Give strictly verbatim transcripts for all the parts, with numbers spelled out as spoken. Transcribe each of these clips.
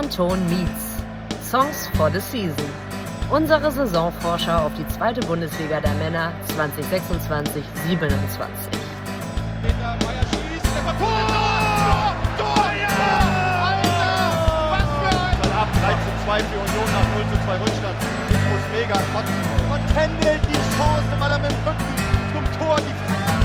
Mein Ton Meets. Songs for the Season. Unsere Saisonvorschau auf die zweite Bundesliga der Männer zwanzig sechsundzwanzig siebenundzwanzig. Peter Meyer schießt, der Tor! Tor! Ja! Alter! Was für ein... Ab drei zu zwei für Union nach null zu zwei Rückstand. Infos mega. Und, und Kendall die Chance, weil er mit dem Rücken zum Tor die...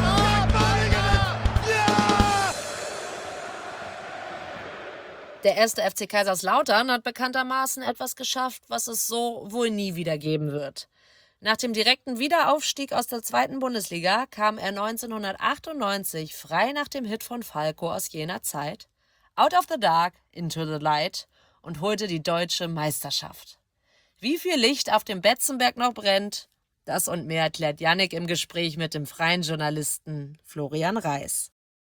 Der erste F C Kaiserslautern hat bekanntermaßen etwas geschafft, was es so wohl nie wieder geben wird. Nach dem direkten Wiederaufstieg aus der zweiten Bundesliga kam er neunzehnhundertachtundneunzig frei nach dem Hit von Falco aus jener Zeit, Out of the Dark, Into the Light, und holte die deutsche Meisterschaft. Wie viel Licht auf dem Betzenberg noch brennt, das und mehr erklärt Yannick im Gespräch mit dem freien Journalisten Florian Reis.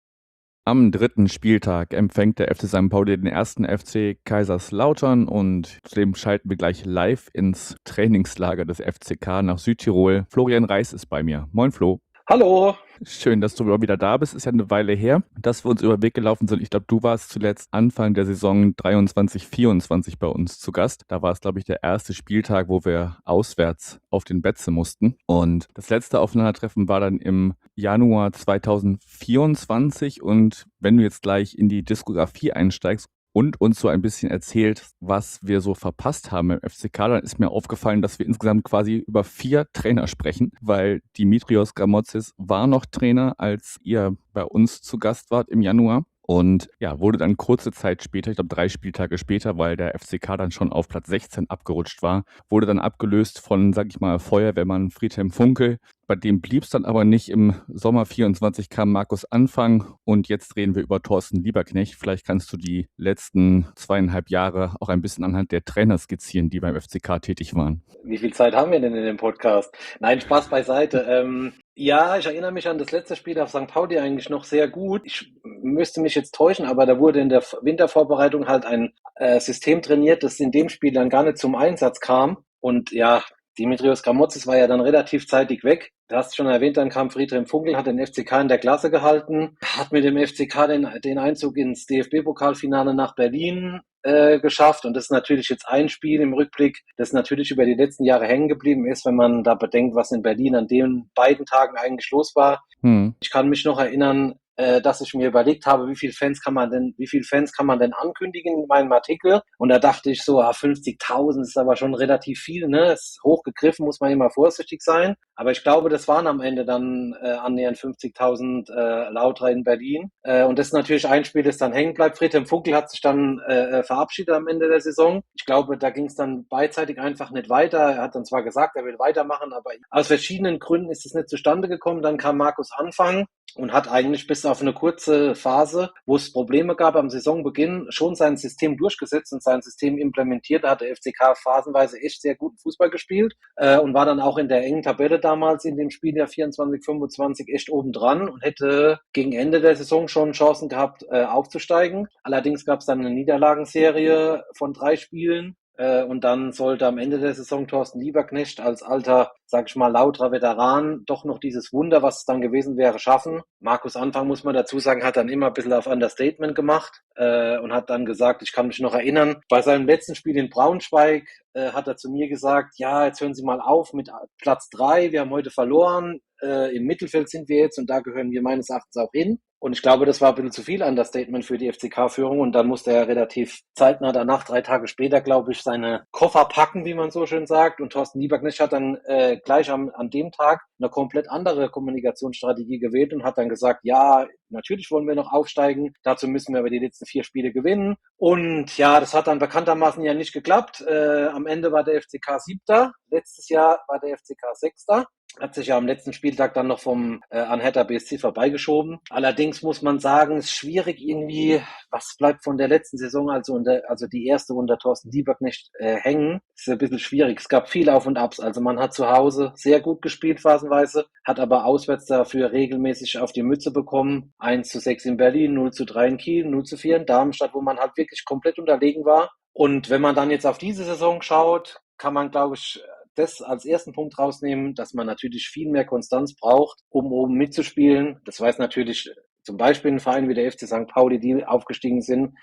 Am dritten Spieltag empfängt der F C Sankt Pauli den ersten F C Kaiserslautern und zudem schalten wir gleich live ins Trainingslager des F C K nach Südtirol. Florian Reis ist bei mir. Moin Flo. Hallo. Schön, dass du wieder da bist. Ist ja eine Weile her, dass wir uns über den Weg gelaufen sind. Ich glaube, du warst zuletzt Anfang der Saison dreiundzwanzig vierundzwanzig bei uns zu Gast. Da war es, glaube ich, der erste Spieltag, wo wir auswärts auf den Betze mussten. Und das letzte Aufeinandertreffen war dann im Januar zweitausendvierundzwanzig. Und wenn du jetzt gleich in die Diskografie einsteigst und uns so ein bisschen erzählt, was wir so verpasst haben im F C K, dann ist mir aufgefallen, dass wir insgesamt quasi über vier Trainer sprechen, weil Dimitrios Gramotzis war noch Trainer, als ihr bei uns zu Gast wart im Januar. Und ja, wurde dann kurze Zeit später, ich glaube drei Spieltage später, weil der F C K dann schon auf Platz sechzehn abgerutscht war, wurde dann abgelöst von, sag ich mal, Feuerwehrmann Friedhelm Funkel. Bei dem blieb es dann aber nicht. Im Sommer vierundzwanzig kam Markus Anfang und jetzt reden wir über Thorsten Lieberknecht. Vielleicht kannst du die letzten zweieinhalb Jahre auch ein bisschen anhand der Trainer skizzieren, die beim F C K tätig waren. Wie viel Zeit haben wir denn in dem Podcast? Nein, Spaß beiseite. ähm, ja, ich erinnere mich an das letzte Spiel auf Sankt Pauli eigentlich noch sehr gut. Ich müsste mich jetzt täuschen, aber da wurde in der Wintervorbereitung halt ein äh, System trainiert, das in dem Spiel dann gar nicht zum Einsatz kam. Und ja, Dimitrios Gramotzis war ja dann relativ zeitig weg. Du hast schon erwähnt, dann kam Friedhelm Funkel, hat den F C K in der Klasse gehalten, hat mit dem F C K den, den Einzug ins D F B-Pokalfinale nach Berlin äh, geschafft. Und das ist natürlich jetzt ein Spiel im Rückblick, das natürlich über die letzten Jahre hängen geblieben ist, wenn man da bedenkt, was in Berlin an den beiden Tagen eigentlich los war. Hm. Ich kann mich noch erinnern, äh, dass ich mir überlegt habe, wie viele Fans kann man denn, wie viele Fans kann man denn ankündigen in meinem Artikel? Und da dachte ich so, ah, fünfzigtausend ist aber schon relativ viel, ne? Ist hochgegriffen, muss man immer vorsichtig sein. Aber ich glaube, das waren am Ende dann äh, annähernd fünfzigtausend äh, Lauter in Berlin. Äh, und das ist natürlich ein Spiel, das dann hängen bleibt. Friedhelm Funkel hat sich dann äh, verabschiedet am Ende der Saison. Ich glaube, da ging es dann beidseitig einfach nicht weiter. Er hat dann zwar gesagt, er will weitermachen, aber aus verschiedenen Gründen ist es nicht zustande gekommen. Dann kam Markus Anfang und hat eigentlich bis auf eine kurze Phase, wo es Probleme gab am Saisonbeginn, schon sein System durchgesetzt und sein System implementiert. Da hat der F C K phasenweise echt sehr guten Fußball gespielt äh, und war dann auch in der engen Tabelle damals in dem Spiel der vierundzwanzig fünfundzwanzig echt oben dran und hätte gegen Ende der Saison schon Chancen gehabt, äh, aufzusteigen. Allerdings gab es dann eine Niederlagenserie von drei Spielen. Und dann sollte am Ende der Saison Thorsten Lieberknecht als alter, sag ich mal, lauterer Veteran doch noch dieses Wunder, was es dann gewesen wäre, schaffen. Markus Anfang, muss man dazu sagen, hat dann immer ein bisschen auf Understatement gemacht äh, und hat dann gesagt, ich kann mich noch erinnern, bei seinem letzten Spiel in Braunschweig äh, hat er zu mir gesagt, ja, jetzt hören Sie mal auf mit Platz drei, wir haben heute verloren, äh, im Mittelfeld sind wir jetzt und da gehören wir meines Erachtens auch hin. Und ich glaube, das war ein bisschen zu viel Understatement für die F C K-Führung. Und dann musste er relativ zeitnah danach, drei Tage später, glaube ich, seine Koffer packen, wie man so schön sagt. Und Thorsten Lieberknecht hat dann äh, gleich am, an dem Tag eine komplett andere Kommunikationsstrategie gewählt und hat dann gesagt, ja, natürlich wollen wir noch aufsteigen. Dazu müssen wir aber die letzten vier Spiele gewinnen. Und ja, das hat dann bekanntermaßen ja nicht geklappt. Äh, am Ende war der F C K Siebter. Letztes Jahr war der F C K Sechster. Hat sich ja am letzten Spieltag dann noch vom äh, an Hertha B S C vorbeigeschoben. Allerdings muss man sagen, es ist schwierig irgendwie, was bleibt von der letzten Saison, also unter, also die erste unter Thorsten Lieberknecht äh, hängen. Ist ein bisschen schwierig. Es gab viel Auf und Abs. Also man hat zu Hause sehr gut gespielt phasenweise, hat aber auswärts dafür regelmäßig auf die Mütze bekommen. eins zu sechs in Berlin, null zu drei in Kiel, null zu vier in Darmstadt, wo man halt wirklich komplett unterlegen war. Und wenn man dann jetzt auf diese Saison schaut, kann man, glaube ich, das als ersten Punkt rausnehmen, dass man natürlich viel mehr Konstanz braucht, um oben mitzuspielen. Das weiß natürlich zum Beispiel ein Verein wie der F C Sankt Pauli, die aufgestiegen sind,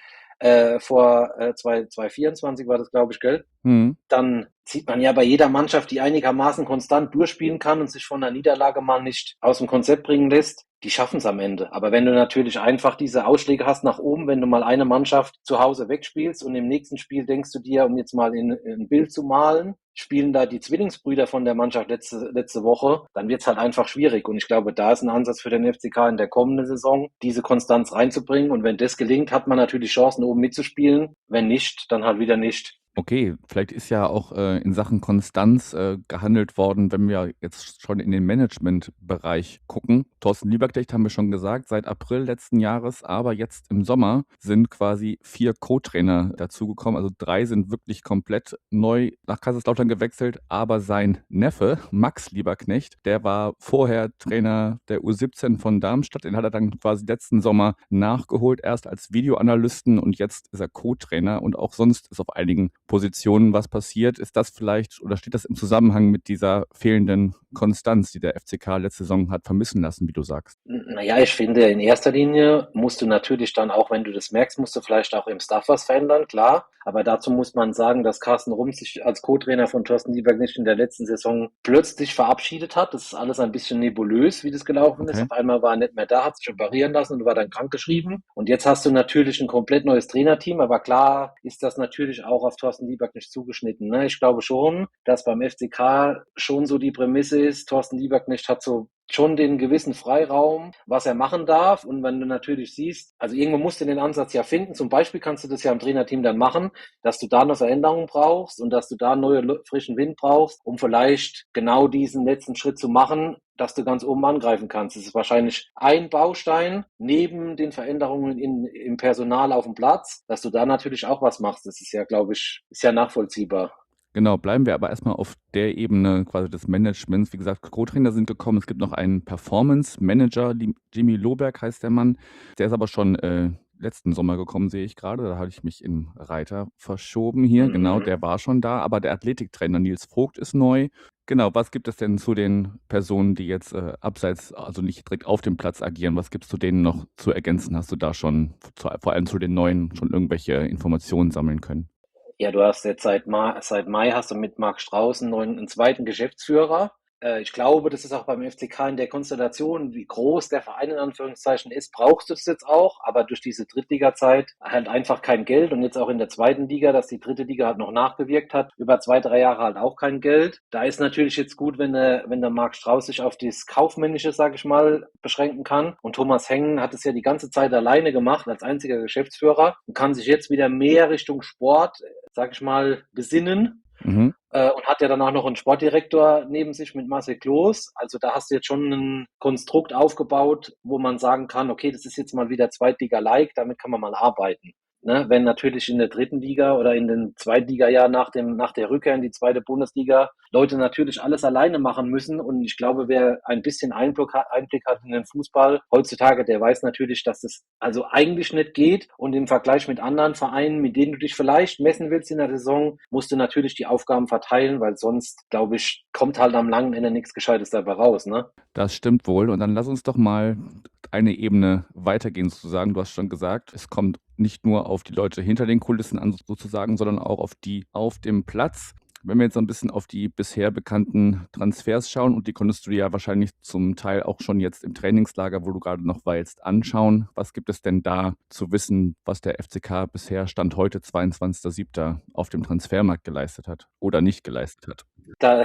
äh, vor äh, zwanzig vierundzwanzig war das, glaube ich, gell? Mhm. Dann sieht man ja bei jeder Mannschaft, die einigermaßen konstant durchspielen kann und sich von der Niederlage mal nicht aus dem Konzept bringen lässt, die schaffen es am Ende. Aber wenn du natürlich einfach diese Ausschläge hast nach oben, wenn du mal eine Mannschaft zu Hause wegspielst und im nächsten Spiel denkst du dir, um jetzt mal in, in ein Bild zu malen, spielen da die Zwillingsbrüder von der Mannschaft letzte, letzte Woche, dann wird es halt einfach schwierig. Und ich glaube, da ist ein Ansatz für den F C K in der kommenden Saison, diese Konstanz reinzubringen. Und wenn das gelingt, hat man natürlich Chancen, oben mitzuspielen. Wenn nicht, dann halt wieder nicht. Okay, vielleicht ist ja auch äh, in Sachen Konstanz äh, gehandelt worden, wenn wir jetzt schon in den Management-Bereich gucken. Thorsten Lieberknecht haben wir schon gesagt, seit April letzten Jahres, aber jetzt im Sommer sind quasi vier Co-Trainer dazugekommen. Also drei sind wirklich komplett neu nach Kaiserslautern gewechselt, aber sein Neffe, Max Lieberknecht, der war vorher Trainer der U siebzehn von Darmstadt. Den hat er dann quasi letzten Sommer nachgeholt, erst als Videoanalysten und jetzt ist er Co-Trainer und auch sonst ist auf einigen Positionen was passiert. Ist das vielleicht oder steht das im Zusammenhang mit dieser fehlenden Konstanz, die der F C K letzte Saison hat vermissen lassen, wie du sagst? Naja, ich finde, in erster Linie musst du natürlich dann auch, wenn du das merkst, musst du vielleicht auch im Staff was verändern, klar. Aber dazu muss man sagen, dass Carsten Rumpf sich als Co-Trainer von Thorsten Lieberknecht in der letzten Saison plötzlich verabschiedet hat. Das ist alles ein bisschen nebulös, wie das gelaufen ist. Okay. Auf einmal war er nicht mehr da, hat sich operieren lassen und war dann krankgeschrieben. Und jetzt hast du natürlich ein komplett neues Trainerteam, aber klar ist das natürlich auch auf Thorsten Lieberknecht zugeschnitten. Ne? Ich glaube schon, dass beim F C K schon so die Prämisse ist, Thorsten Lieberknecht hat so schon den gewissen Freiraum, was er machen darf. Und wenn du natürlich siehst, also irgendwo musst du den Ansatz ja finden. Zum Beispiel kannst du das ja im Trainerteam dann machen, dass du da noch Veränderungen brauchst und dass du da neue frischen Wind brauchst, um vielleicht genau diesen letzten Schritt zu machen, dass du ganz oben angreifen kannst. Das ist wahrscheinlich ein Baustein neben den Veränderungen in, im Personal auf dem Platz, dass du da natürlich auch was machst. Das ist ja, glaube ich, ist ja nachvollziehbar. Genau, bleiben wir aber erstmal auf der Ebene quasi des Managements. Wie gesagt, Co-Trainer sind gekommen. Es gibt noch einen Performance-Manager, Jimmy Lohberg heißt der Mann. Der ist aber schon äh, letzten Sommer gekommen, sehe ich gerade. Da hatte ich mich im Reiter verschoben hier. Mhm. Genau, der war schon da. Aber der Athletiktrainer Nils Vogt ist neu. Genau, was gibt es denn zu den Personen, die jetzt äh, abseits, also nicht direkt auf dem Platz agieren? Was gibt es zu denen noch zu ergänzen? Hast du da schon, zu, vor allem zu den Neuen, schon irgendwelche Informationen sammeln können? Ja, du hast jetzt seit Mai, seit Mai hast du mit Marc Strauß einen, neuen, einen zweiten Geschäftsführer. Äh, ich glaube, das ist auch beim F C K in der Konstellation, wie groß der Verein in Anführungszeichen ist, brauchst du es jetzt auch. Aber durch diese Drittliga-Zeit halt einfach kein Geld und jetzt auch in der zweiten Liga, dass die dritte Liga halt noch nachgewirkt hat, über zwei, drei Jahre halt auch kein Geld. Da ist natürlich jetzt gut, wenn der, wenn der Marc Strauß sich auf das Kaufmännische, sage ich mal, beschränken kann. Und Thomas Hengen hat es ja die ganze Zeit alleine gemacht als einziger Geschäftsführer und kann sich jetzt wieder mehr Richtung Sport, sag ich mal, besinnen. Mhm. Äh, und hat ja dann auch noch einen Sportdirektor neben sich mit Marcel Kloß. Also da hast du jetzt schon ein Konstrukt aufgebaut, wo man sagen kann, okay, das ist jetzt mal wieder Zweitliga-like, damit kann man mal arbeiten. Ne, wenn natürlich in der dritten Liga oder in den Zweitliga-Jahr nach dem, nach der Rückkehr in die zweite Bundesliga Leute natürlich alles alleine machen müssen. Und ich glaube, wer ein bisschen Einblick hat, Einblick hat in den Fußball heutzutage, der weiß natürlich, dass das also eigentlich nicht geht. Und im Vergleich mit anderen Vereinen, mit denen du dich vielleicht messen willst in der Saison, musst du natürlich die Aufgaben verteilen, weil sonst, glaube ich, kommt halt am langen Ende nichts Gescheites dabei raus. Ne? Das stimmt wohl. Und dann lass uns doch mal eine Ebene weitergehen sozusagen. Du hast schon gesagt, es kommt nicht nur auf die Leute hinter den Kulissen an sozusagen, sondern auch auf die auf dem Platz. Wenn wir jetzt ein bisschen auf die bisher bekannten Transfers schauen, und die konntest du dir ja wahrscheinlich zum Teil auch schon jetzt im Trainingslager, wo du gerade noch weilst, anschauen. Was gibt es denn da zu wissen, was der F C K bisher Stand heute, zweiundzwanzigster siebter auf dem Transfermarkt geleistet hat oder nicht geleistet hat? Da,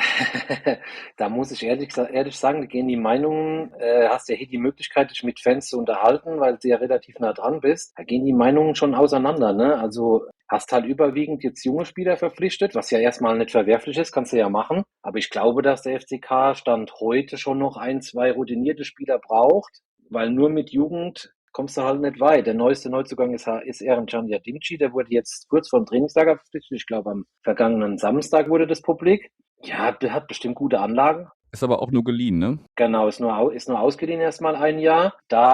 da muss ich ehrlich, ehrlich sagen, da gehen die Meinungen, äh, hast ja hier die Möglichkeit, dich mit Fans zu unterhalten, weil du ja relativ nah dran bist. Da gehen die Meinungen schon auseinander. Ne? Also hast halt überwiegend jetzt junge Spieler verpflichtet, was ja erstmal nicht verwerflich ist, kannst du ja machen. Aber ich glaube, dass der F C K Stand heute schon noch ein, zwei routinierte Spieler braucht, weil nur mit Jugend kommst du halt nicht weit. Der neueste Neuzugang ist, ist Eren Can Yadimci, der wurde jetzt kurz vor dem Trainingslager verpflichtet. Ich glaube, am vergangenen Samstag wurde das publik. Ja, der hat bestimmt gute Anlagen. Ist aber auch nur geliehen, ne? Genau, ist nur, au- ist nur ausgeliehen erstmal ein Jahr.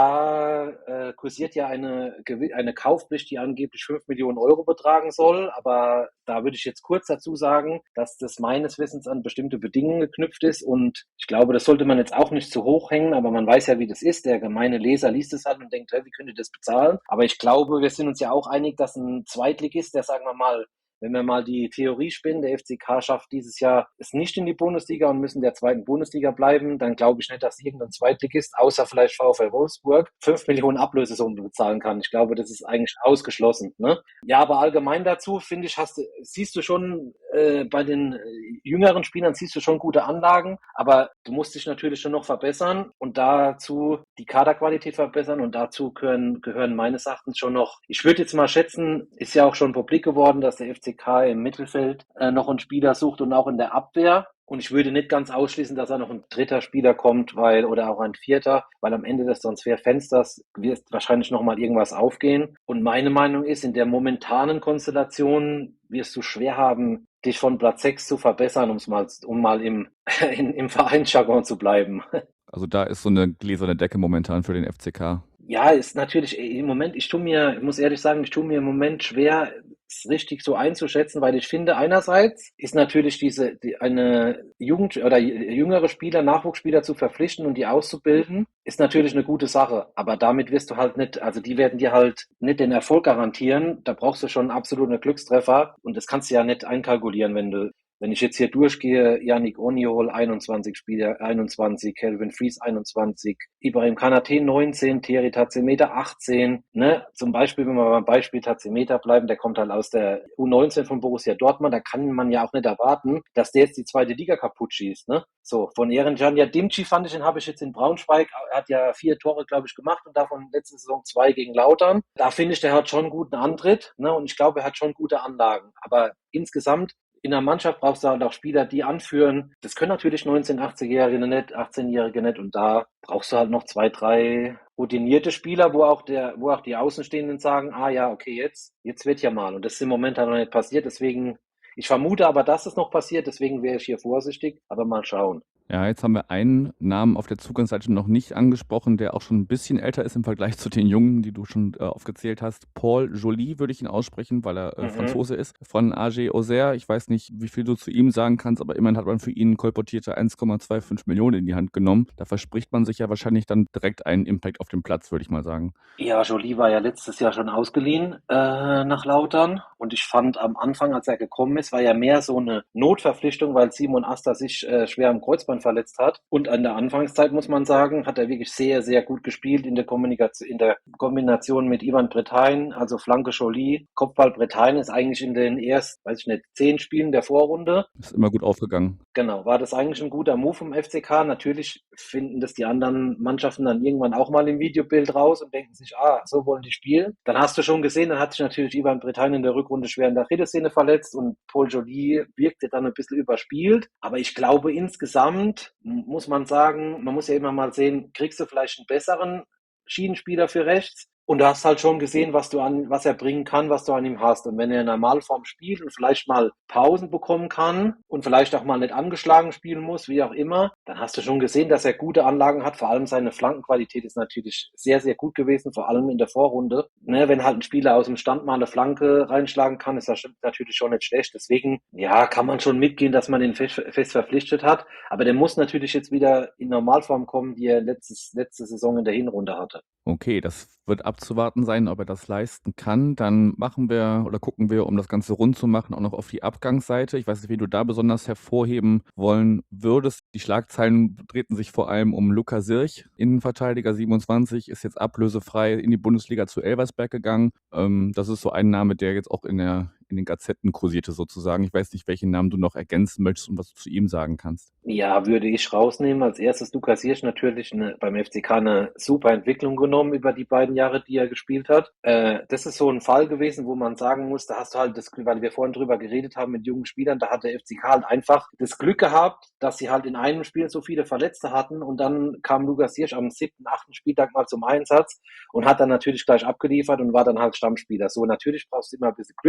Da äh, kursiert ja eine, Gewi- eine Kaufpflicht, die angeblich fünf Millionen Euro betragen soll. Aber da würde ich jetzt kurz dazu sagen, dass das meines Wissens an bestimmte Bedingungen geknüpft ist. Und ich glaube, das sollte man jetzt auch nicht zu hoch hängen, aber man weiß ja, wie das ist. Der gemeine Leser liest es halt und denkt, hey, wie könnt ihr das bezahlen? Aber ich glaube, wir sind uns ja auch einig, dass ein Zweitligist, der, sagen wir mal, wenn wir mal die Theorie spinnen, der F C K schafft dieses Jahr es nicht in die Bundesliga und müssen der zweiten Bundesliga bleiben, dann glaube ich nicht, dass irgendein Zweitligist, außer vielleicht VfL Wolfsburg, fünf Millionen Ablösesumme bezahlen kann. Ich glaube, das ist eigentlich ausgeschlossen. Ne? Ja, aber allgemein dazu, finde ich, hast du, siehst du schon äh, bei den äh, jüngeren Spielern siehst du schon gute Anlagen, aber du musst dich natürlich schon noch verbessern und dazu die Kaderqualität verbessern und dazu gehören, gehören meines Erachtens schon noch, ich würde jetzt mal schätzen, ist ja auch schon publik geworden, dass der F C K im Mittelfeld äh, noch einen Spieler sucht und auch in der Abwehr. Und ich würde nicht ganz ausschließen, dass da noch ein dritter Spieler kommt, weil, oder auch ein vierter, weil am Ende des Transferfensters wird wahrscheinlich nochmal irgendwas aufgehen. Und meine Meinung ist, in der momentanen Konstellation wirst du schwer haben, dich von Platz sechs zu verbessern, um's mal, um mal im, in, im Vereinsjargon zu bleiben. Also da ist so eine gläserne Decke momentan für den F C K. Ja, ist natürlich im Moment, ich tue mir, ich muss ehrlich sagen, ich tue mir im Moment schwer, es richtig so einzuschätzen, weil ich finde, einerseits ist natürlich diese, die, eine Jugend oder jüngere Spieler, Nachwuchsspieler zu verpflichten und die auszubilden, ist natürlich eine gute Sache. Aber damit wirst du halt nicht, also die werden dir halt nicht den Erfolg garantieren. Da brauchst du schon absolut einen Glückstreffer und das kannst du ja nicht einkalkulieren, wenn du Wenn ich jetzt hier durchgehe, Yannick Oniol einundzwanzig Spieler, einundzwanzig, Calvin Fries einundzwanzig, Ibrahim Kanate neunzehn, Thierry Tazemeter achtzehn, ne? Zum Beispiel, wenn wir beim Beispiel Tazemeter bleiben, der kommt halt aus der U neunzehn von Borussia Dortmund, da kann man ja auch nicht erwarten, dass der jetzt die zweite Liga kaputt schießt, ne? So, von Erencan Dimci fand ich, den habe ich jetzt in Braunschweig, er hat ja vier Tore, glaube ich, gemacht und davon letzte Saison zwei gegen Lautern. Da finde ich, der hat schon einen guten Antritt, ne? Und ich glaube, er hat schon gute Anlagen. Aber insgesamt in der Mannschaft brauchst du halt auch Spieler, die anführen. Das können natürlich neunzehn-, achtzigjährige nicht, achtzehnjährige nicht. Und da brauchst du halt noch zwei, drei routinierte Spieler, wo auch der, wo auch die Außenstehenden sagen, ah ja, okay, jetzt, jetzt wird ja mal. Und das ist im Moment halt noch nicht passiert. Deswegen, ich vermute aber, dass es noch passiert. Deswegen wäre ich hier vorsichtig. Aber mal schauen. Ja, jetzt haben wir einen Namen auf der Zugangsseite noch nicht angesprochen, der auch schon ein bisschen älter ist im Vergleich zu den Jungen, die du schon äh, aufgezählt hast. Paul Joly würde ich ihn aussprechen, weil er äh, Mhm. Franzose ist, von A G Auxerre. Ich weiß nicht, wie viel du zu ihm sagen kannst, aber immerhin hat man für ihn kolportierte eins Komma fünfundzwanzig Millionen in die Hand genommen. Da verspricht man sich ja wahrscheinlich dann direkt einen Impact auf dem Platz, würde ich mal sagen. Ja, Joly war ja letztes Jahr schon ausgeliehen äh, nach Lautern und ich fand am Anfang, als er gekommen ist, war ja mehr so eine Notverpflichtung, weil Simon Asta sich äh, schwer am Kreuzband verletzt hat. Und an der Anfangszeit, muss man sagen, hat er wirklich sehr, sehr gut gespielt in der Kommunikation, in der Kombination mit Ivan Bretain, also Flanke Joly. Kopfball Bretain ist eigentlich in den ersten, weiß ich nicht, zehn Spielen der Vorrunde. Ist immer gut aufgegangen. Genau, war das eigentlich ein guter Move vom F C K? Natürlich finden das die anderen Mannschaften dann irgendwann auch mal im Videobild raus und denken sich, ah, so wollen die spielen. Dann hast du schon gesehen, dann hat sich natürlich Ivan Bretain in der Rückrunde schwer in der Achillessehne verletzt und Paul Joly wirkte dann ein bisschen überspielt. Aber ich glaube, insgesamt muss man sagen, man muss ja immer mal sehen, kriegst du vielleicht einen besseren Schienenspieler für rechts? Und du hast halt schon gesehen, was du an, was er bringen kann, was du an ihm hast. Und wenn er in Normalform spielt und vielleicht mal Pausen bekommen kann und vielleicht auch mal nicht angeschlagen spielen muss, wie auch immer, dann hast du schon gesehen, dass er gute Anlagen hat. Vor allem seine Flankenqualität ist natürlich sehr, sehr gut gewesen, vor allem in der Vorrunde. Ne, wenn halt ein Spieler aus dem Stand mal eine Flanke reinschlagen kann, ist das natürlich schon nicht schlecht. Deswegen, ja, kann man schon mitgehen, dass man den fest, fest verpflichtet hat. Aber der muss natürlich jetzt wieder in Normalform kommen, die er letztes, letzte Saison in der Hinrunde hatte. Okay, das wird abzuwarten sein, ob er das leisten kann. Dann machen wir oder gucken wir, um das Ganze rund zu machen, auch noch auf die Abgangsseite. Ich weiß nicht, wie du da besonders hervorheben wollen würdest. Die Schlagzeilen drehten sich vor allem um Luca Sirch, Innenverteidiger siebenundzwanzig, ist jetzt ablösefrei in die Bundesliga zu Elversberg gegangen. Ähm, das ist so ein Name, der jetzt auch in der in den Gazetten kursierte sozusagen. Ich weiß nicht, welchen Namen du noch ergänzen möchtest und was du zu ihm sagen kannst. Ja, würde ich rausnehmen. Als erstes Lukas Hirsch natürlich eine, beim F C K eine super Entwicklung genommen über die beiden Jahre, die er gespielt hat. Äh, das ist so ein Fall gewesen, wo man sagen muss, da hast du halt das Glück, weil wir vorhin drüber geredet haben mit jungen Spielern, da hat der F C K halt einfach das Glück gehabt, dass sie halt in einem Spiel so viele Verletzte hatten und dann kam Lukas Hirsch am siebten, achten Spieltag mal zum Einsatz und hat dann natürlich gleich abgeliefert und war dann halt Stammspieler. So, natürlich brauchst du immer ein bisschen Glück.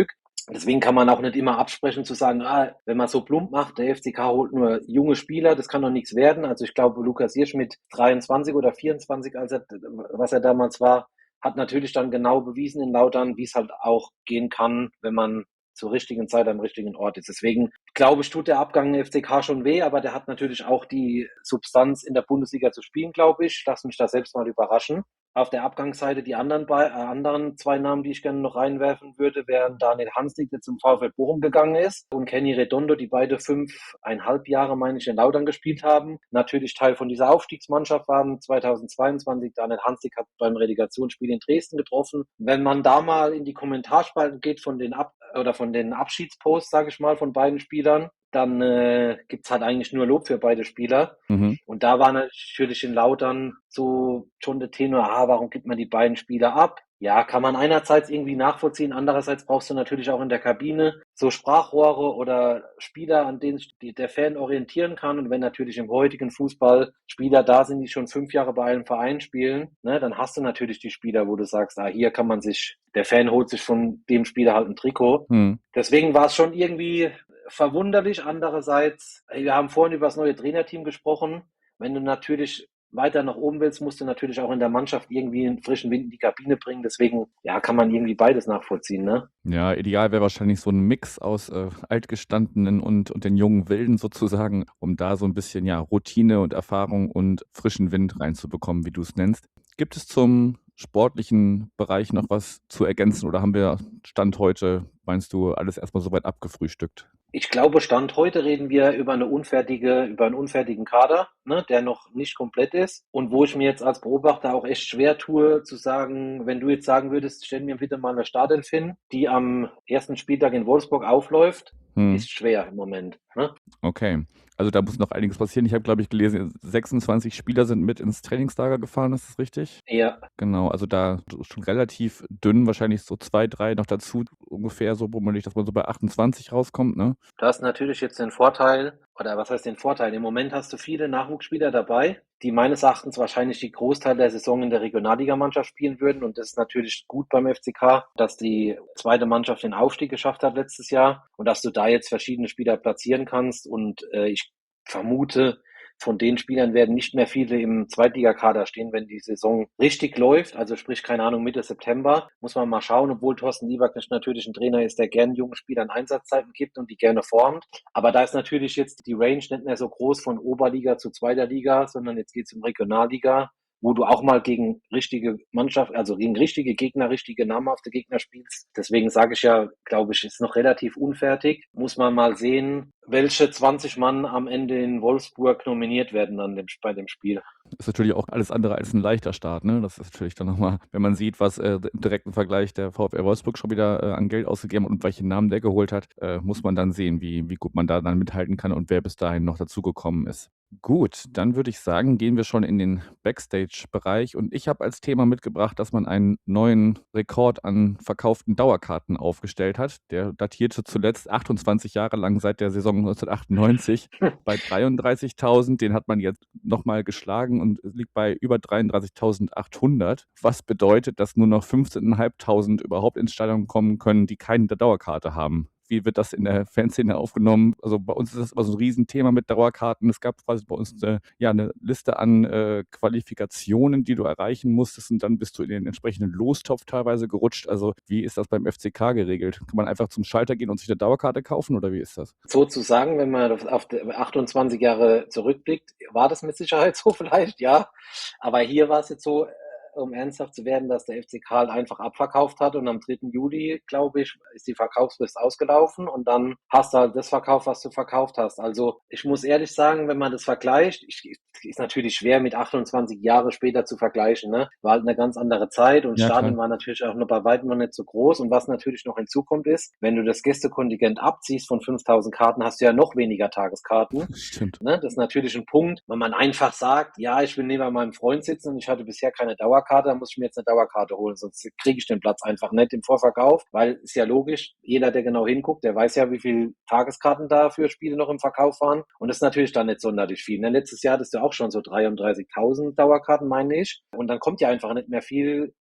Deswegen kann man auch nicht immer absprechen zu sagen, ah, wenn man so plump macht, der F C K holt nur junge Spieler, das kann doch nichts werden. Also ich glaube, Lukas Hirsch mit dreiundzwanzig oder vierundzwanzig, als er, was er damals war, hat natürlich dann genau bewiesen in Lautern, wie es halt auch gehen kann, wenn man zur richtigen Zeit am richtigen Ort ist. Deswegen glaube ich, tut der Abgang im F C K schon weh, aber der hat natürlich auch die Substanz in der Bundesliga zu spielen, glaube ich. Lass mich da selbst mal überraschen. Auf der Abgangsseite die anderen, bei, äh, anderen zwei Namen, die ich gerne noch reinwerfen würde, wären Daniel Hanslik, der zum VfL Bochum gegangen ist, und Kenny Redondo, die beide fünfeinhalb Jahre, meine ich, in Lautern gespielt haben. Natürlich Teil von dieser Aufstiegsmannschaft waren zweitausendzweiundzwanzig. Daniel Hanslik hat beim Relegationsspiel in Dresden getroffen. Wenn man da mal in die Kommentarspalten geht von den Ab- oder von den Abschiedsposts, sage ich mal, von beiden Spielern, dann äh, gibt's halt eigentlich nur Lob für beide Spieler. Mhm. Und da war natürlich in Lautern so schon der Tenor, ah, warum gibt man die beiden Spieler ab? Ja, kann man einerseits irgendwie nachvollziehen, andererseits brauchst du natürlich auch in der Kabine so Sprachrohre oder Spieler, an denen sich der Fan orientieren kann. Und wenn natürlich im heutigen Fußball Spieler da sind, die schon fünf Jahre bei einem Verein spielen, ne, dann hast du natürlich die Spieler, wo du sagst, ah, hier kann man sich, der Fan holt sich von dem Spieler halt ein Trikot. Mhm. Deswegen war es schon irgendwie verwunderlich. Andererseits, wir haben vorhin über das neue Trainerteam gesprochen. Wenn du natürlich weiter nach oben willst, musst du natürlich auch in der Mannschaft irgendwie einen frischen Wind in die Kabine bringen. Deswegen, ja, kann man irgendwie beides nachvollziehen, ne? Ja, ideal wäre wahrscheinlich so ein Mix aus äh, Altgestandenen und, und den jungen Wilden sozusagen, um da so ein bisschen ja Routine und Erfahrung und frischen Wind reinzubekommen, wie du es nennst. Gibt es zum sportlichen Bereich noch was zu ergänzen oder haben wir Stand heute, meinst du, alles erstmal soweit abgefrühstückt? Ich glaube, Stand heute reden wir über eine unfertige, über einen unfertigen Kader, ne, der noch nicht komplett ist. Und wo ich mir jetzt als Beobachter auch echt schwer tue, zu sagen, wenn du jetzt sagen würdest, stell mir bitte mal eine Startelf hin, die am ersten Spieltag in Wolfsburg aufläuft, Hm. ist schwer im Moment. Ne? Okay. Also da muss noch einiges passieren. Ich habe, glaube ich, gelesen, sechsundzwanzig Spieler sind mit ins Trainingslager gefahren, ist das richtig? Ja. Genau, also da schon relativ dünn, wahrscheinlich so zwei, drei noch dazu, ungefähr so bummelig, dass man so bei achtundzwanzig rauskommt, ne? Du hast natürlich jetzt den Vorteil, oder was heißt den Vorteil? Im Moment hast du viele Nachwuchsspieler dabei, die meines Erachtens wahrscheinlich die Großteil der Saison in der Regionalligamannschaft spielen würden. Und das ist natürlich gut beim F C K, dass die zweite Mannschaft den Aufstieg geschafft hat letztes Jahr und dass du da jetzt verschiedene Spieler platzieren kannst. Und äh, ich vermute, von den Spielern werden nicht mehr viele im Zweitligakader stehen, wenn die Saison richtig läuft. Also sprich, keine Ahnung, Mitte September muss man mal schauen, obwohl Thorsten Lieberknecht natürlich ein Trainer ist, der gerne jungen Spielern Einsatzzeiten gibt und die gerne formt. Aber da ist natürlich jetzt die Range nicht mehr so groß von Oberliga zu zweiter Liga, sondern jetzt geht es um Regionalliga, wo du auch mal gegen richtige Mannschaft, also gegen richtige Gegner, richtige namhafte Gegner spielst. Deswegen sage ich ja, glaube ich, ist noch relativ unfertig. Muss man mal sehen, welche zwanzig Mann am Ende in Wolfsburg nominiert werden an dem, bei dem Spiel. Ist natürlich auch alles andere als ein leichter Start, ne? Das ist natürlich dann nochmal, wenn man sieht, was äh, im direkten Vergleich der VfL Wolfsburg schon wieder äh, an Geld ausgegeben hat und welche Namen der geholt hat, äh, muss man dann sehen, wie, wie gut man da dann mithalten kann und wer bis dahin noch dazugekommen ist. Gut, dann würde ich sagen, gehen wir schon in den Backstage-Bereich und ich habe als Thema mitgebracht, dass man einen neuen Rekord an verkauften Dauerkarten aufgestellt hat. Der datierte zuletzt achtundzwanzig Jahre lang seit der Saison neunzehnhundertachtundneunzig bei dreiunddreißigtausend. Den hat man jetzt nochmal geschlagen und liegt bei über dreiunddreißigtausendachthundert, was bedeutet, dass nur noch fünfzehntausendfünfhundert überhaupt ins Stadion kommen können, die keine Dauerkarte haben. Wie wird das in der Fanszene aufgenommen? Also bei uns ist das immer so ein Riesenthema mit Dauerkarten. Es gab quasi bei uns eine, ja, eine Liste an äh, Qualifikationen, die du erreichen musstest und dann bist du in den entsprechenden Lostopf teilweise gerutscht. Also wie ist das beim F C K geregelt? Kann man einfach zum Schalter gehen und sich eine Dauerkarte kaufen oder wie ist das? Sozusagen, wenn man auf achtundzwanzig Jahre zurückblickt, war das mit Sicherheit so vielleicht, ja. Aber hier war es jetzt so, um ernsthaft zu werden, dass der F C K halt einfach abverkauft hat und am dritten Juli, glaube ich, ist die Verkaufsfrist ausgelaufen und dann hast du halt das verkauft, was du verkauft hast. Also ich muss ehrlich sagen, wenn man das vergleicht, ich, ist natürlich schwer mit achtundzwanzig Jahre später zu vergleichen, ne? War halt eine ganz andere Zeit und Ja, Stadion klar. war natürlich auch noch bei weitem noch nicht so groß und was natürlich noch hinzukommt ist, wenn du das Gästekontingent abziehst von fünftausend Karten, hast du ja noch weniger Tageskarten. Stimmt. Ne? Das ist natürlich ein Punkt, wenn man einfach sagt, ja, ich will neben meinem Freund sitzen und ich hatte bisher keine Dauerkarte, dann muss ich mir jetzt eine Dauerkarte holen, sonst kriege ich den Platz einfach nicht im Vorverkauf, weil ist ja logisch, jeder, der genau hinguckt, der weiß ja, wie viele Tageskarten da für Spiele noch im Verkauf waren und das ist natürlich dann nicht sonderlich viel. Ne? Letztes Jahr hattest du auch schon so dreiunddreißigtausend Dauerkarten, meine ich, und dann kommt ja einfach nicht mehr viel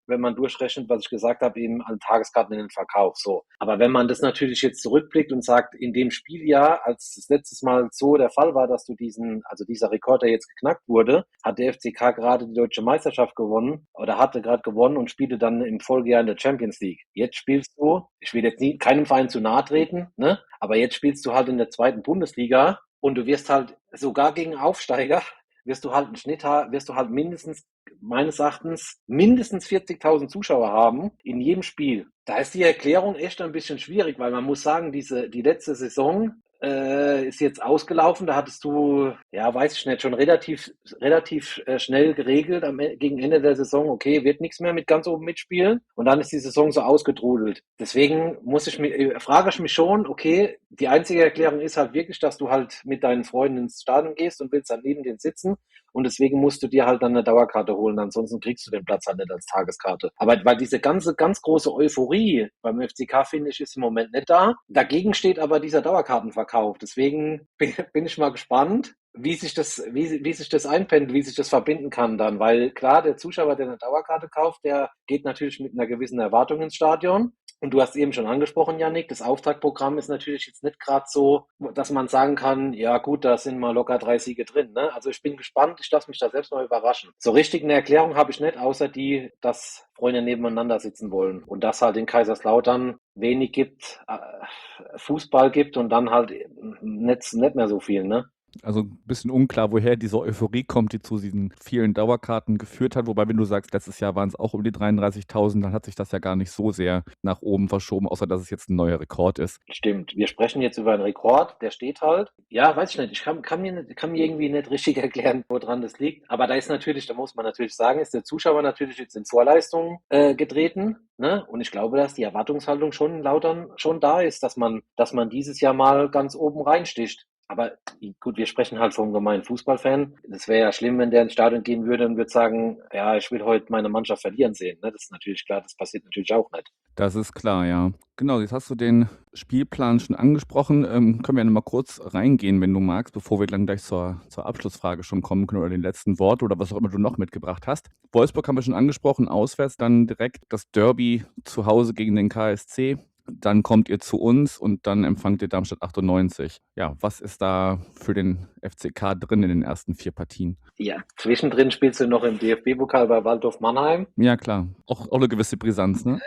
wenn man durchrechnet, was ich gesagt habe, eben an Tageskarten in den Verkauf. So. Aber wenn man das natürlich jetzt zurückblickt und sagt, in dem Spieljahr, als das letztes Mal so der Fall war, dass du diesen, also dieser Rekord, der jetzt geknackt wurde, hat der F C K gerade die deutsche Meisterschaft gewonnen oder hatte gerade gewonnen und spielte dann im Folgejahr in der Champions League. Jetzt spielst du, ich will jetzt nie, keinem Verein zu nahe treten, ne? Aber jetzt spielst du halt in der zweiten Bundesliga und du wirst halt sogar gegen Aufsteiger wirst du halt einen Schnitt haben, wirst du halt mindestens, meines Erachtens, mindestens vierzigtausend Zuschauer haben in jedem Spiel. Da ist die Erklärung echt ein bisschen schwierig, weil man muss sagen, diese, die letzte Saison äh, ist jetzt ausgelaufen. Da hattest du, ja, weiß ich nicht, schon relativ, relativ äh, schnell geregelt am, gegen Ende der Saison, okay, wird nichts mehr mit ganz oben mitspielen. Und dann ist die Saison so ausgetrudelt. Deswegen muss ich mich, äh, frage ich mich schon, okay, die einzige Erklärung ist halt wirklich, dass du halt mit deinen Freunden ins Stadion gehst und willst dann neben denen sitzen. Und deswegen musst du dir halt dann eine Dauerkarte holen, ansonsten kriegst du den Platz halt nicht als Tageskarte. Aber weil diese ganze, ganz große Euphorie beim F C K, finde ich, ist im Moment nicht da. Dagegen steht aber dieser Dauerkartenverkauf. Deswegen bin ich mal gespannt, wie sich das, wie, wie sich das einpendelt, wie sich das verbinden kann dann. Weil klar, der Zuschauer, der eine Dauerkarte kauft, der geht natürlich mit einer gewissen Erwartung ins Stadion. Und du hast eben schon angesprochen, Yannick, das Auftaktprogramm ist natürlich jetzt nicht gerade so, dass man sagen kann, ja gut, da sind mal locker drei Siege drin. Ne? Also ich bin gespannt, ich lasse mich da selbst mal überraschen. So richtig eine Erklärung habe ich nicht, außer die, dass Freunde nebeneinander sitzen wollen. Und dass halt in Kaiserslautern wenig gibt, äh, Fußball gibt und dann halt nicht, nicht mehr so viel, ne? Also ein bisschen unklar, woher diese Euphorie kommt, die zu diesen vielen Dauerkarten geführt hat. Wobei, wenn du sagst, letztes Jahr waren es auch um die dreiunddreißigtausend, dann hat sich das ja gar nicht so sehr nach oben verschoben, außer dass es jetzt ein neuer Rekord ist. Stimmt. Wir sprechen jetzt über einen Rekord, der steht halt. Ja, weiß ich nicht. Ich kann, kann, mir, nicht, kann mir irgendwie nicht richtig erklären, woran das liegt. Aber da ist natürlich, da muss man natürlich sagen, ist der Zuschauer natürlich jetzt in Vorleistung äh, getreten. Ne? Und ich glaube, dass die Erwartungshaltung schon in Lautern schon da ist, dass man, dass man dieses Jahr mal ganz oben reinsticht. Aber gut, wir sprechen halt vom gemeinen Fußballfan. Das wäre ja schlimm, wenn der ins Stadion gehen würde und würde sagen, ja, ich will heute meine Mannschaft verlieren sehen. Ne? Das ist natürlich klar, das passiert natürlich auch nicht. Das ist klar, ja. Genau, jetzt hast du den Spielplan schon angesprochen. Ähm, können wir ja noch mal kurz reingehen, wenn du magst, bevor wir dann gleich zur, zur Abschlussfrage schon kommen können oder den letzten Wort oder was auch immer du noch mitgebracht hast. Wolfsburg haben wir schon angesprochen, auswärts dann direkt das Derby zu Hause gegen den K S C. Dann kommt ihr zu uns und dann empfangt ihr Darmstadt achtundneunzig. Ja, was ist da für den F C K drin in den ersten vier Partien? Ja, zwischendrin spielst du noch im D F B-Pokal bei Waldhof Mannheim. Ja, klar. Auch, auch eine gewisse Brisanz, ne?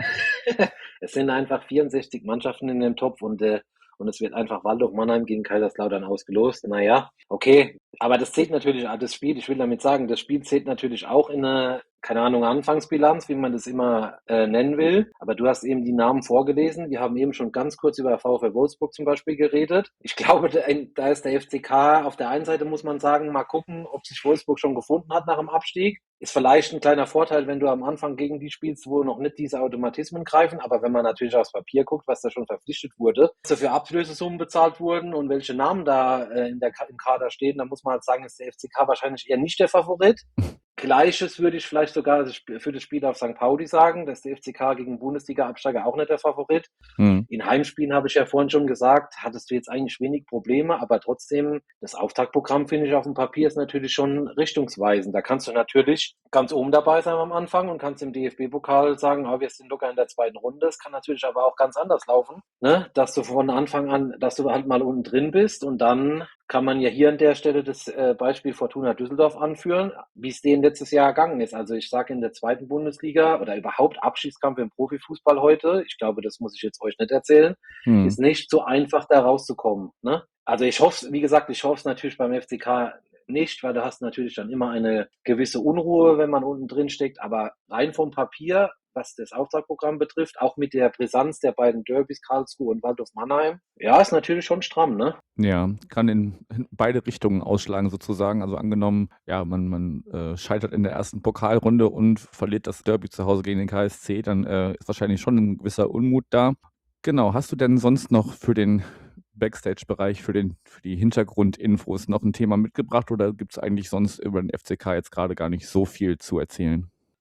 Es sind einfach vierundsechzig Mannschaften in dem Topf und, äh, und es wird einfach Waldhof Mannheim gegen Kaiserslautern ausgelost. Naja, okay. Aber das zählt natürlich, das Spiel, ich will damit sagen, das Spiel zählt natürlich auch in eine, keine Ahnung, Anfangsbilanz, wie man das immer äh, nennen will. Aber du hast eben die Namen vorgelesen. Wir haben eben schon ganz kurz über VfL Wolfsburg zum Beispiel geredet. Ich glaube, da, da ist der F C K auf der einen Seite, muss man sagen, mal gucken, ob sich Wolfsburg schon gefunden hat nach dem Abstieg. Ist vielleicht ein kleiner Vorteil, wenn du am Anfang gegen die spielst, wo noch nicht diese Automatismen greifen. Aber wenn man natürlich aufs Papier guckt, was da schon verpflichtet wurde, was für Ablösesummen bezahlt wurden und welche Namen da äh, in der, im Kader stehen, dann muss man halt sagen, ist der F C K wahrscheinlich eher nicht der Favorit. Gleiches würde ich vielleicht sogar für das Spiel auf Sankt Pauli sagen, dass der F C K gegen Bundesliga-Absteiger auch nicht der Favorit. Mhm. In Heimspielen, habe ich ja vorhin schon gesagt, hattest du jetzt eigentlich wenig Probleme, aber trotzdem, das Auftaktprogramm, finde ich, auf dem Papier ist natürlich schon richtungsweisend. Da kannst du natürlich ganz oben dabei sein am Anfang und kannst im D F B-Pokal sagen, oh, wir sind locker in der zweiten Runde. Es kann natürlich aber auch ganz anders laufen, ne? Dass du von Anfang an, dass du halt mal unten drin bist und dann kann man ja hier an der Stelle das äh, Beispiel Fortuna Düsseldorf anführen, wie es denen letztes Jahr ergangen ist. Also ich sage in der zweiten Bundesliga oder überhaupt Abschiedskampf im Profifußball heute, ich glaube, das muss ich jetzt euch nicht erzählen, hm. ist nicht so einfach, da rauszukommen. Ne? Also ich hoffe, wie gesagt, ich hoffe es natürlich beim F C K nicht, weil du hast natürlich dann immer eine gewisse Unruhe, wenn man unten drin steckt, aber rein vom Papier, was das Auftaktprogramm betrifft, auch mit der Brisanz der beiden Derbys, Karlsruhe und Waldhof Mannheim, ja, ist natürlich schon stramm, ne? Ja, kann in beide Richtungen ausschlagen sozusagen. Also angenommen, ja, man, man äh, scheitert in der ersten Pokalrunde und verliert das Derby zu Hause gegen den K S C, dann äh, ist wahrscheinlich schon ein gewisser Unmut da. Genau, hast du denn sonst noch für den Backstage-Bereich, für, den, für die Hintergrundinfos noch ein Thema mitgebracht oder gibt es eigentlich sonst über den F C K jetzt gerade gar nicht so viel zu erzählen?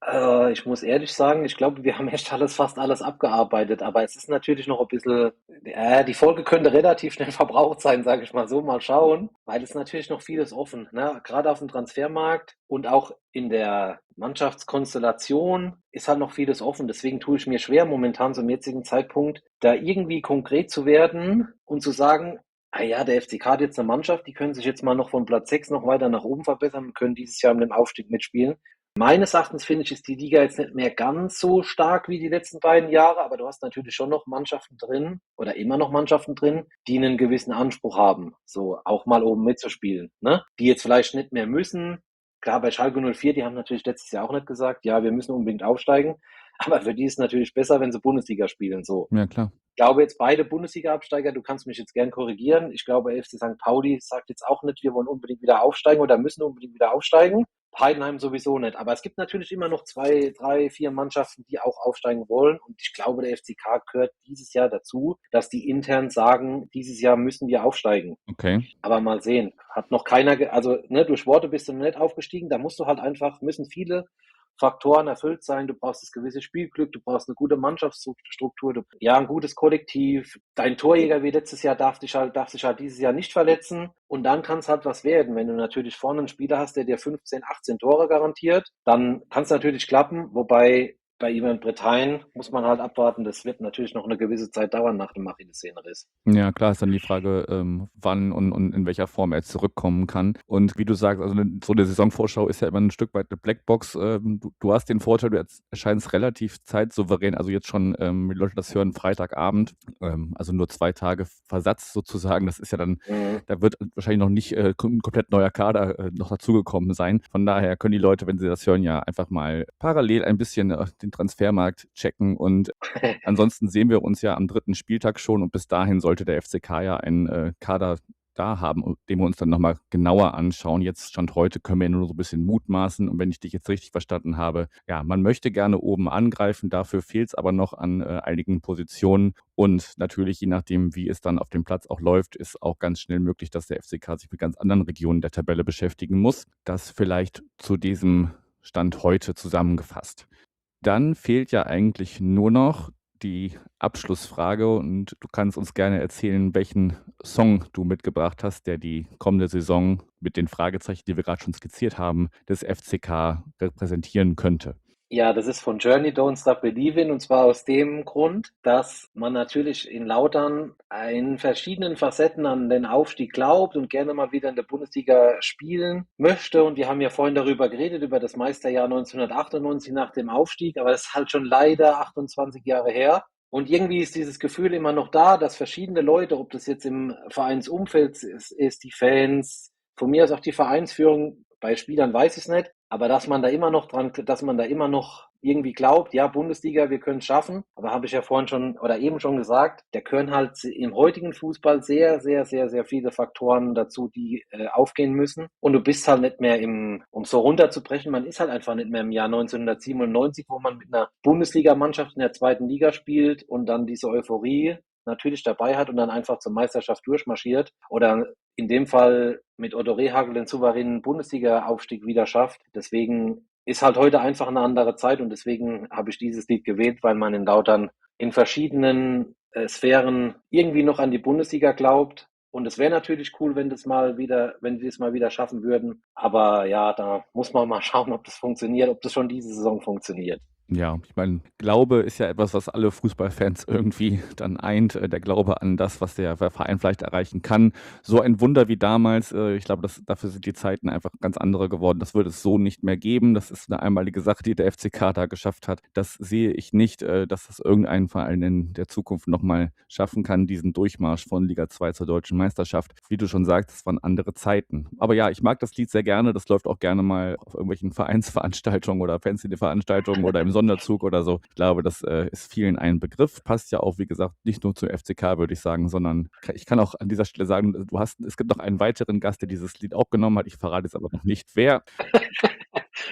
Äh, ich muss ehrlich sagen, ich glaube, wir haben echt alles, fast alles abgearbeitet. Aber es ist natürlich noch ein bisschen, äh, die Folge könnte relativ schnell verbraucht sein, sage ich mal so. Mal schauen, weil es natürlich noch vieles offen, ne? Gerade auf dem Transfermarkt und auch in der Mannschaftskonstellation ist halt noch vieles offen. Deswegen tue ich mir schwer, momentan zum jetzigen Zeitpunkt, da irgendwie konkret zu werden und zu sagen, ah ja, der F C K hat jetzt eine Mannschaft, die können sich jetzt mal noch von Platz sechs noch weiter nach oben verbessern und können dieses Jahr um den Aufstieg mitspielen. Meines Erachtens finde ich, ist die Liga jetzt nicht mehr ganz so stark wie die letzten beiden Jahre, aber du hast natürlich schon noch Mannschaften drin oder immer noch Mannschaften drin, die einen gewissen Anspruch haben, so auch mal oben mitzuspielen, ne? Die jetzt vielleicht nicht mehr müssen. Klar, bei Schalke null vier, die haben natürlich letztes Jahr auch nicht gesagt, ja, wir müssen unbedingt aufsteigen, aber für die ist es natürlich besser, wenn sie Bundesliga spielen, so. Ja, klar. Ich glaube jetzt beide Bundesliga-Absteiger, du kannst mich jetzt gern korrigieren. Ich glaube, F C Sankt Pauli sagt jetzt auch nicht, wir wollen unbedingt wieder aufsteigen oder müssen unbedingt wieder aufsteigen. Heidenheim sowieso nicht. Aber es gibt natürlich immer noch zwei, drei, vier Mannschaften, die auch aufsteigen wollen. Und ich glaube, der F C K gehört dieses Jahr dazu, dass die intern sagen, dieses Jahr müssen wir aufsteigen. Okay. Aber mal sehen. Hat noch keiner, ge- also ne, durch Worte bist du noch nicht aufgestiegen. Da musst du halt einfach, müssen viele Faktoren erfüllt sein. Du brauchst das gewisse Spielglück, du brauchst eine gute Mannschaftsstruktur, du, ja, ein gutes Kollektiv. Dein Torjäger wie letztes Jahr darf dich halt, darf sich halt dieses Jahr nicht verletzen. Und dann kann es halt was werden. Wenn du natürlich vorne einen Spieler hast, der dir fünfzehn, achtzehn Tore garantiert, dann kann es natürlich klappen. Wobei bei Ivan Bretain muss man halt abwarten. Das wird natürlich noch eine gewisse Zeit dauern nach dem Achillessehnenriss. Ja, klar ist dann die Frage, ähm, wann und, und in welcher Form er zurückkommen kann. Und wie du sagst, also ne- so eine Saisonvorschau ist ja immer ein Stück weit eine Blackbox. Ähm, du, du hast den Vorteil, du erz- erscheinst relativ zeitsouverän, also jetzt schon, ähm, wie die Leute das hören, Freitagabend, ähm, also nur zwei Tage Versatz sozusagen. Das ist ja dann, Mhm. da wird wahrscheinlich noch nicht äh, ein komplett neuer Kader äh, noch dazugekommen sein. Von daher können die Leute, wenn sie das hören, ja einfach mal parallel ein bisschen äh, den Transfermarkt checken. Und ansonsten sehen wir uns ja am dritten Spieltag schon und bis dahin sollte der F C K ja einen äh, Kader da haben, den wir uns dann nochmal genauer anschauen. Jetzt Stand heute können wir nur so ein bisschen mutmaßen und wenn ich dich jetzt richtig verstanden habe, ja, man möchte gerne oben angreifen, dafür fehlt es aber noch an äh, einigen Positionen und natürlich, je nachdem, wie es dann auf dem Platz auch läuft, ist auch ganz schnell möglich, dass der F C K sich mit ganz anderen Regionen der Tabelle beschäftigen muss. Das vielleicht zu diesem Stand heute zusammengefasst. Dann fehlt ja eigentlich nur noch die Abschlussfrage und du kannst uns gerne erzählen, welchen Song du mitgebracht hast, der die kommende Saison mit den Fragezeichen, die wir gerade schon skizziert haben, des F C K repräsentieren könnte. Ja, das ist von Journey Don't Stop Believin' und zwar aus dem Grund, dass man natürlich in Lautern in verschiedenen Facetten an den Aufstieg glaubt und gerne mal wieder in der Bundesliga spielen möchte. Und wir haben ja vorhin darüber geredet, über das Meisterjahr neunzehnhundertachtundneunzig nach dem Aufstieg, aber das ist halt schon leider achtundzwanzig Jahre her. Und irgendwie ist dieses Gefühl immer noch da, dass verschiedene Leute, ob das jetzt im Vereinsumfeld ist, ist die Fans, von mir aus auch die Vereinsführung, bei Spielern weiß ich es nicht, aber dass man da immer noch dran, dass man da immer noch irgendwie glaubt, ja, Bundesliga, wir können es schaffen. Aber habe ich ja vorhin schon oder eben schon gesagt, da gehören halt im heutigen Fußball sehr, sehr, sehr, sehr viele Faktoren dazu, die äh, aufgehen müssen. Und du bist halt nicht mehr im, um so runterzubrechen, man ist halt einfach nicht mehr im Jahr neunzehnhundertsiebenundneunzig, wo man mit einer Bundesligamannschaft in der zweiten Liga spielt und dann diese Euphorie natürlich dabei hat und dann einfach zur Meisterschaft durchmarschiert oder in dem Fall mit Otto Rehhagel den souveränen Bundesliga-Aufstieg wieder schafft. Deswegen ist halt heute einfach eine andere Zeit und deswegen habe ich dieses Lied gewählt, weil man in Lautern in verschiedenen äh, Sphären irgendwie noch an die Bundesliga glaubt. Und es wäre natürlich cool, wenn das mal wieder, wenn wir es mal wieder schaffen würden. Aber ja, da muss man mal schauen, ob das funktioniert, ob das schon diese Saison funktioniert. Ja, ich meine, Glaube ist ja etwas, was alle Fußballfans irgendwie dann eint. äh, Der Glaube an das, was der Verein vielleicht erreichen kann. So ein Wunder wie damals. äh, Ich glaube, das, dafür sind die Zeiten einfach ganz andere geworden. Das wird es so nicht mehr geben. Das ist eine einmalige Sache, die der F C K da geschafft hat. Das sehe ich nicht, äh, dass das irgendein Verein in der Zukunft nochmal schaffen kann, diesen Durchmarsch von Liga zwei zur deutschen Meisterschaft. Wie du schon sagst, es waren andere Zeiten. Aber ja, ich mag das Lied sehr gerne. Das läuft auch gerne mal auf irgendwelchen Vereinsveranstaltungen oder Fancy-Veranstaltungen oder im Sonderzug oder so. Ich glaube, das äh, ist vielen ein Begriff. Passt ja auch, wie gesagt, nicht nur zum F C K, würde ich sagen, sondern ich kann auch an dieser Stelle sagen, du hast, es gibt noch einen weiteren Gast, der dieses Lied auch genommen hat. Ich verrate jetzt aber noch nicht, wer.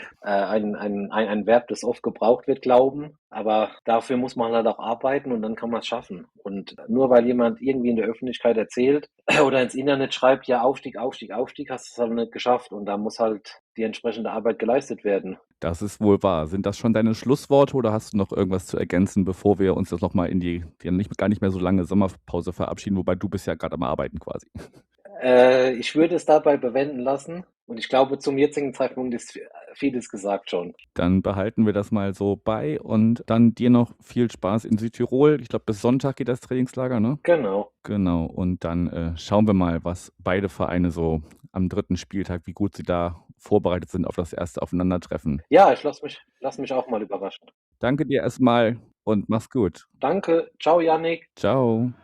äh, ein, ein, ein, ein Verb, das oft gebraucht wird, glauben. Aber dafür muss man halt auch arbeiten und dann kann man es schaffen. Und nur weil jemand irgendwie in der Öffentlichkeit erzählt oder ins Internet schreibt, ja, Aufstieg, Aufstieg, Aufstieg, hast du es halt nicht geschafft. Und da muss halt die entsprechende Arbeit geleistet werden. Das ist wohl wahr. Sind das schon deine Schlussworte oder hast du noch irgendwas zu ergänzen, bevor wir uns jetzt nochmal in die, die nicht, gar nicht mehr so lange Sommerpause verabschieden? Wobei du bist ja gerade am Arbeiten quasi. Äh, ich würde es dabei bewenden lassen. Und ich glaube, zum jetzigen Zeitpunkt ist vieles gesagt schon. Dann behalten wir das mal so bei und dann dir noch viel Spaß in Südtirol. Ich glaube, bis Sonntag geht das Trainingslager, ne? Genau. Genau. Und dann äh, schauen wir mal, was beide Vereine so am dritten Spieltag, wie gut sie da vorbereitet sind auf das erste Aufeinandertreffen. Ja, ich lasse mich, lass mich auch mal überraschen. Danke dir erstmal und mach's gut. Danke. Ciao, Yannick. Ciao.